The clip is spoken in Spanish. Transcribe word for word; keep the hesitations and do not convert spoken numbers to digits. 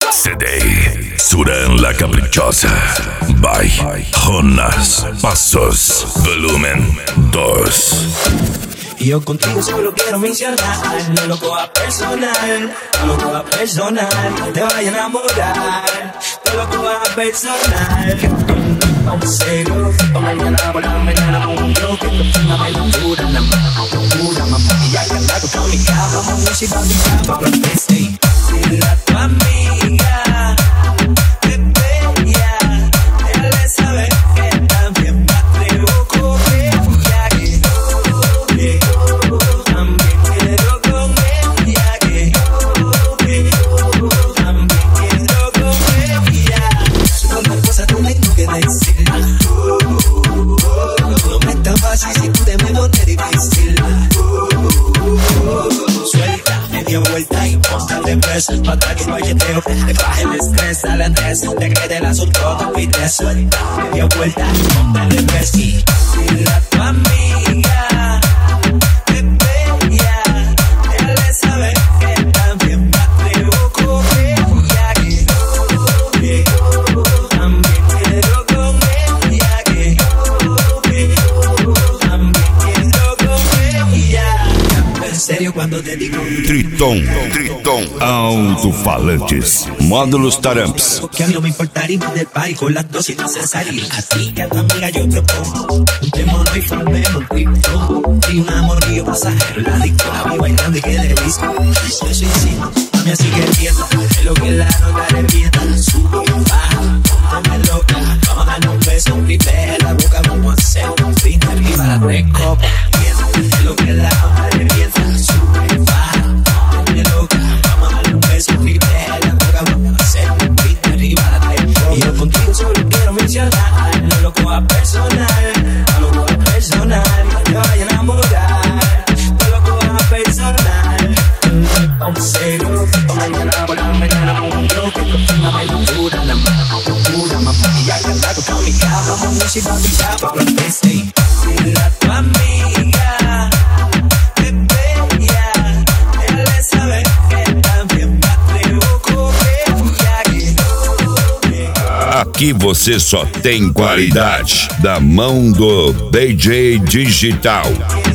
C D Suran la Caprichosa by Jonas Passos, volumen dos. Y yo contigo solo quiero mencionar lo loco a personal, lo loco a personal, te vaya a enamorar, lo loco a personal. Vamos serio, pa' mañana por la mañana con un bloque, una aventura, una aventura, mamá. Y ya que anda con mi cama, música, mi cama, proteste. La tu amiga, que bella, déjale saber que también me atrevo con ella, que yo, que yo, también quiero con ella, que yo, que yo, también quiero con ella. Son una cosa que tengo que decir. No me es tan fácil si tú te me pones difícil. Suelta, media vuelta y ponte de presa. Pa' atrás que no hay jeteo, te baje el estrés al Andrés. Te cree del asunto, te pide suelta, media vuelta y ponte de presa. Y la tu amiga, que bella, déjale saber que también me atrevo con ella, que yo, que yo, también quiero con ella, que yo, que yo, también quiero con ella. En serio cuando te digo Triton, Triton, alto-falantes, módulos Taramps. que a mí no me importaría ir del party con las dosis necesarias. A ti y a tu amiga yo propongo un temono y formemos un Triton. Y un amorío pasajero, la disco, la vi bailando y que de disco. Eso es encima, mami así que empieza. Es lo que la nota revienta. Sube y baja, póntame loca. Vamos a darnos un beso, un triple en la boca. Vamos a hacer un fin de arriba la tres copas. Es lo que la nota revienta. Sube y baja, póntame loca. Vamos a darnos un beso, un triple en la boca. Vamos a hacer un fin de arriba la tres copas. Y yo contigo solo quiero mencionar lo loco a personal, lo loco a personal, te vaya a enamorar, lo loco a personal. Vamos serio, pa' mañana por la mañana con un bloque, una aventura, una aventura, mamá. Y ya que anda con mi cama, música, mi chapa, proteste. La tu amiga, que bella, déjale saber que también me atrevo con ella, que yo, que Aqui você só tem qualidade da mão do D J Digital.